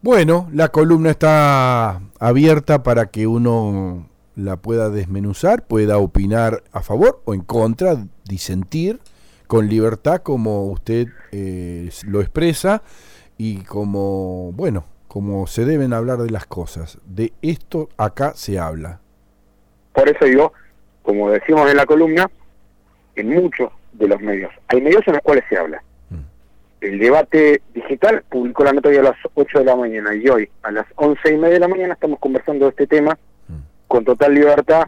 Bueno, la columna está abierta para que uno la pueda desmenuzar, pueda opinar a favor o en contra, disentir con libertad como usted lo expresa y como, bueno, como se deben hablar de las cosas. De esto acá se habla. Por eso digo, como decimos en la columna, en muchos de los medios, hay medios en los cuales se habla. El Debate Digital publicó la nota hoy a las 8 de la mañana y hoy a las 11:30 de la mañana estamos conversando de este tema con total libertad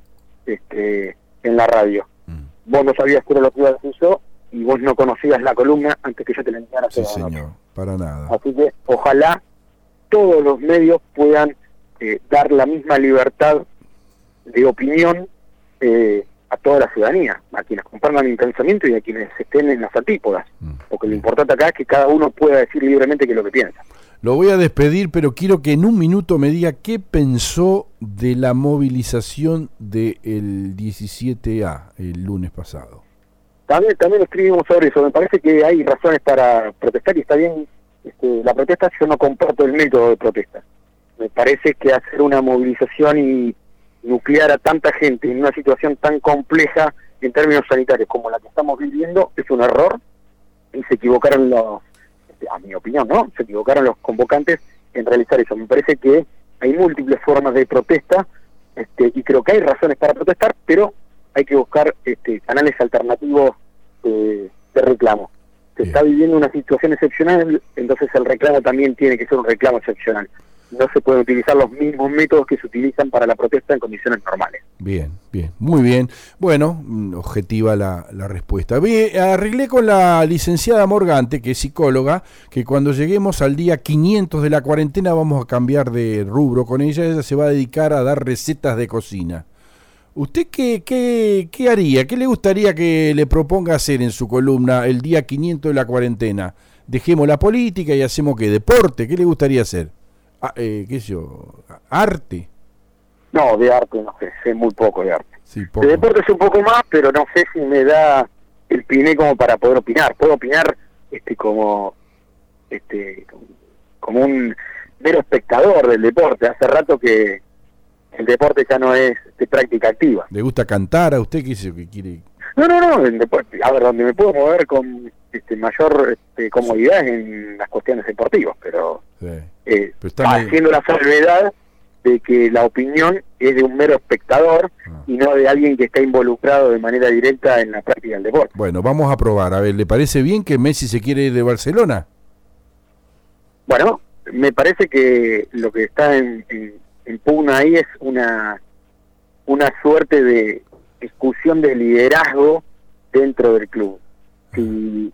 en la radio. Vos no sabías qué era lo que iba a decir yo y vos no conocías la columna antes que yo te la enviara. Sí, señor, para nada. Así que ojalá todos los medios puedan dar la misma libertad de opinión a toda la ciudadanía, a quienes compartan mi pensamiento y a quienes estén en las antípodas, porque lo importante acá es que cada uno pueda decir libremente qué es lo que piensa. Lo voy a despedir, pero quiero que en un minuto me diga qué pensó de la movilización del 17A, el lunes pasado. También escribimos sobre eso. Me parece que hay razones para protestar y está bien la protesta. Yo no comparto el método de protesta. Me parece que hacer una movilización y nuclear a tanta gente en una situación tan compleja en términos sanitarios como la que estamos viviendo es un error, y se equivocaron a mi opinión, ¿no? Se equivocaron los convocantes en realizar eso. Me parece que hay múltiples formas de protesta, y creo que hay razones para protestar, pero hay que buscar canales alternativos de reclamo. Se está viviendo una situación excepcional, entonces el reclamo también tiene que ser un reclamo excepcional. No se pueden utilizar los mismos métodos que se utilizan para la protesta en condiciones normales. Bien, muy bien. Bueno, objetiva la respuesta. Arreglé con la licenciada Morgante, que es psicóloga, que cuando lleguemos al día 500 de la cuarentena vamos a cambiar de rubro con ella. Ella se va a dedicar a dar recetas de cocina. ¿Usted qué haría? ¿Qué le gustaría que le proponga hacer en su columna el día 500 de la cuarentena? Dejemos la política y hacemos ¿qué? ¿Deporte? ¿Qué le gustaría hacer? ¿Qué sé yo? ¿Arte? No, de arte no sé muy poco de arte. Sí, poco. De deporte sé un poco más, pero no sé si me da el piné como para poder opinar. Puedo opinar como un mero espectador del deporte. Hace rato que el deporte ya no es de práctica activa. ¿Le gusta cantar a usted? ¿Qué es lo que quiere? No, el deporte. A ver, donde me puedo mover con mayor comodidad es en las cuestiones deportivas, pero, haciendo la salvedad de que la opinión es de un mero espectador y no de alguien que está involucrado de manera directa en la práctica del deporte. Bueno, vamos a probar. A ver, ¿le parece bien que Messi se quiere ir de Barcelona? Bueno, me parece que lo que está en pugna ahí es una suerte de discusión de liderazgo dentro del club. Si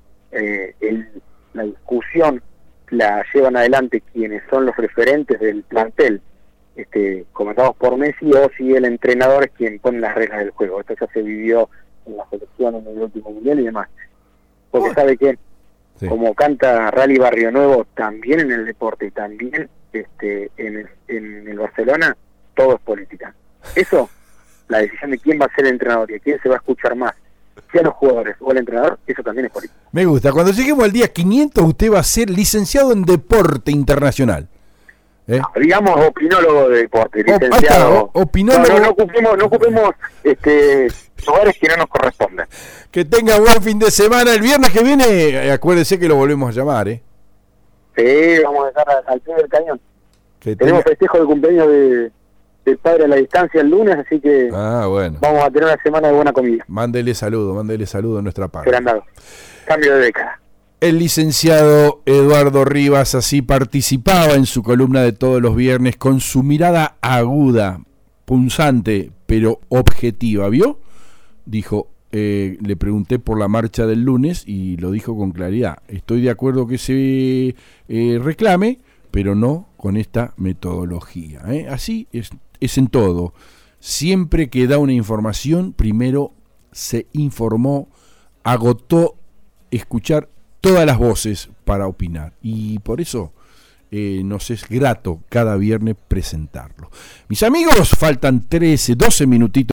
la discusión la llevan adelante quienes son los referentes del plantel, comentados por Messi, o si el entrenador es quien pone las reglas del juego. Esto ya se vivió en la selección en el último mundial y demás. Porque sabe que, como canta Rally Barrio Nuevo, también en el deporte y también en el Barcelona, todo es política. Eso, la decisión de quién va a ser el entrenador y a quién se va a escuchar más, si a los jugadores o al entrenador, eso también es política. Me gusta. Cuando lleguemos al día 500 usted va a ser licenciado en deporte internacional. No, digamos opinólogo de deporte, licenciado. Opinólogo. No ocupemos lugares que no nos correspondan. Que tenga buen fin de semana. El viernes que viene, acuérdese que lo volvemos a llamar, Sí, vamos a estar al pie del cañón. Tenemos festejo de cumpleaños del padre a la distancia el lunes, así que bueno, vamos a tener una semana de buena comida. Mándele saludo de nuestra parte. Serán cambio de década. El licenciado Eduardo Rivas así participaba en su columna de todos los viernes con su mirada aguda, punzante, pero objetiva, ¿vio? Dijo, le pregunté por la marcha del lunes y lo dijo con claridad. Estoy de acuerdo que se reclame, pero no con esta metodología. Así es en todo. Siempre que da una información, primero se informó, agotó escuchar todas las voces para opinar. Y por eso nos es grato cada viernes presentarlo. Mis amigos, faltan 12 minutitos.